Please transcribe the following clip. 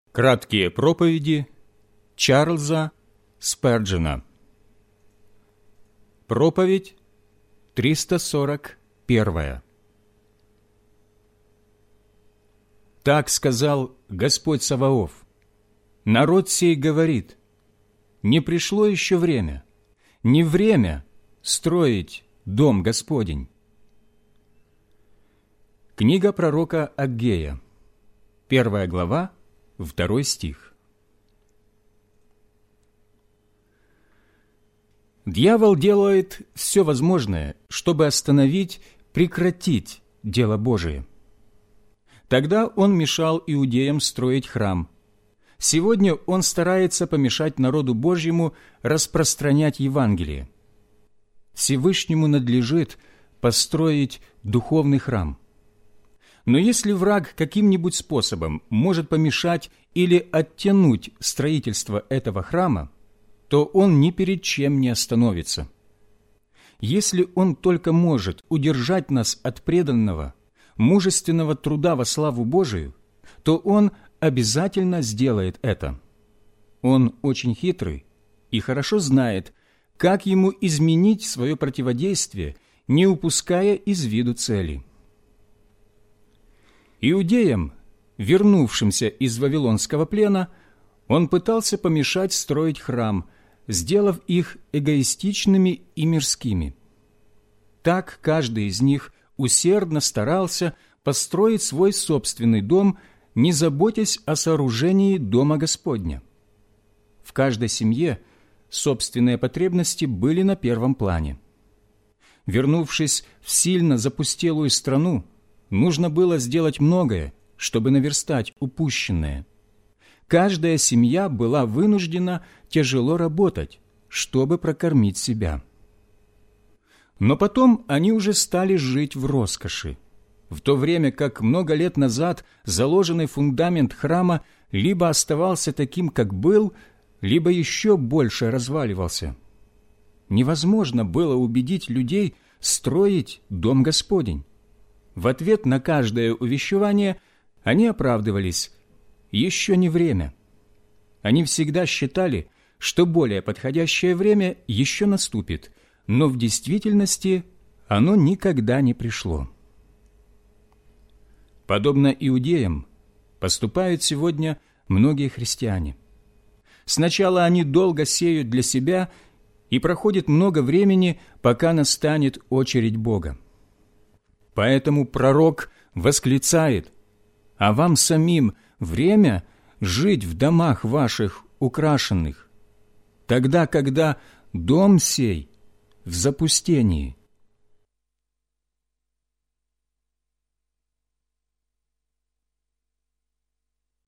Краткие проповеди Чарльза Сперджена. Проповедь 341. Так сказал Господь Саваоф: народ сей говорит, не пришло еще время, не время строить дом Господень. Книга пророка Аггея, 1 глава, 2 стих. Дьявол делает все возможное, чтобы остановить, прекратить дело Божие. Тогда он мешал иудеям строить храм. Сегодня он старается помешать народу Божьему распространять Евангелие. Всевышнему надлежит построить духовный храм. Но если враг каким-нибудь способом может помешать или оттянуть строительство этого храма, то он ни перед чем не остановится. Если он только может удержать нас от преданного, мужественного труда во славу Божию, то он обязательно сделает это. Он очень хитрый и хорошо знает, как ему изменить свое противодействие, не упуская из виду цели. Иудеям, вернувшимся из Вавилонского плена, он пытался помешать строить храм, сделав их эгоистичными и мирскими. Так каждый из них усердно старался построить свой собственный дом, не заботясь о сооружении дома Господня. В каждой семье собственные потребности были на первом плане. Вернувшись в сильно запустелую страну, нужно было сделать многое, чтобы наверстать упущенное. Каждая семья была вынуждена тяжело работать, чтобы прокормить себя. Но потом они уже стали жить в роскоши, в то время как много лет назад заложенный фундамент храма либо оставался таким, как был, либо еще больше разваливался. Невозможно было убедить людей строить дом Господень. В ответ на каждое увещевание они оправдывались: еще не время. Они всегда считали, что более подходящее время еще наступит, но в действительности оно никогда не пришло. Подобно иудеям поступают сегодня многие христиане. Сначала они долго сеют для себя, и проходит много времени, пока настанет очередь Бога. Поэтому пророк восклицает: «А вам самим время жить в домах ваших украшенных, тогда, когда дом сей в запустении».